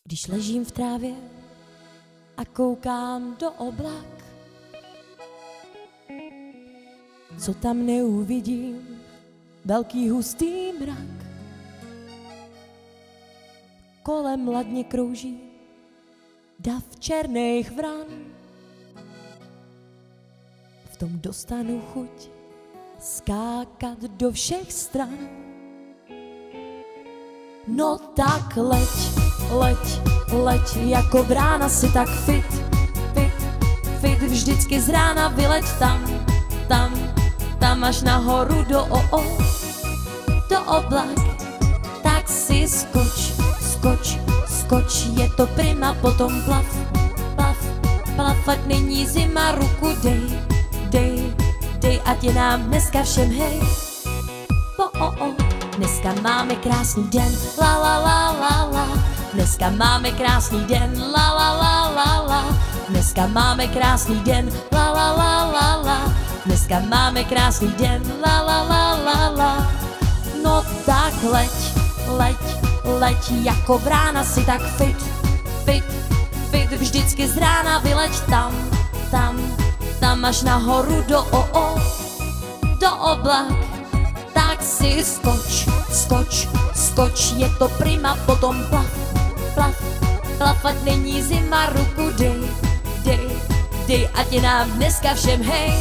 Když ležím v trávě a koukám do oblak, co tam neuvidím, velký hustý mrak. Kolem ladně krouží dav černých vran. V tom dostanu chuť skákat do všech stran. No tak leď, jako vrána si tak fit, vždycky z rána vyleď tam až nahoru do oblak. Tak si skoč, je to prima, potom plav, ať není zima, ruku dej, ať je nám dneska všem hej. Dneska máme krásný den, la la la la la. Dneska máme krásný den, la la la la la. Dneska máme krásný den, la la la la la. Dneska máme krásný den, la la la la la. No tak leď, jako vrána si tak fit, vždycky z rána vyleď tam až nahoru do oblak. Tak si skoč, je to prima, potom plav, ať není zima, ruku dej, ať je nám dneska všem hej.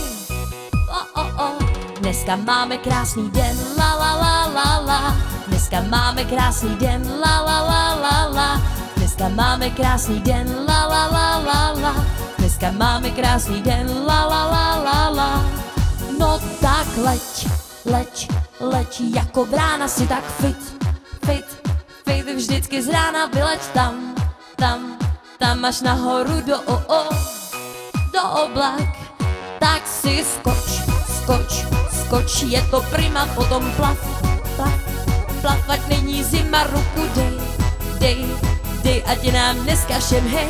Dneska máme krásný den, la la la la la. Dneska máme krásný den, la la la la la. Dneska máme krásný den, la la la la la. Dneska máme krásný den, la la la la la. No tak leď, jako vrána si tak fit, vždycky z rána vyleď tam až nahoru do oblak. Tak si skoč, je to prima, potom plav, ať není zima, ruku dej, ať je nám dneska všem hej.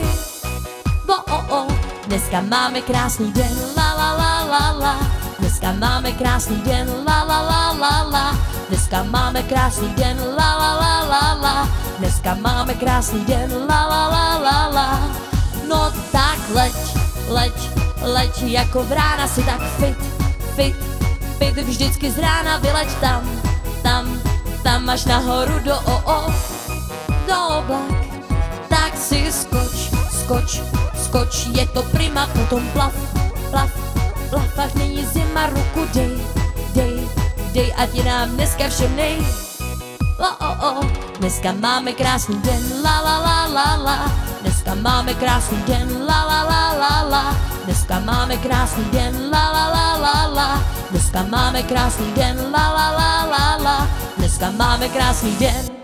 Dneska máme krásný den, la la la la la. Dneska máme krásný den, la la la la la. Dneska máme krásný den, la la la la la. Dneska máme krásný den, la la la la la. No tak leď, jako vrána si tak fit, vždycky z rána vyleď tam až nahoru do oblak. Tak si skoč, je to prima, potom plav, ať není zima, ruku dej, ať je nám dneska všem nej. Dneska máme krásný den, la la la la la. Dneska máme krásný den, la la la la la. Dneska máme krásný den, la la la la la. Dneska máme krásný den, la la la la la. Dneska máme krásný den.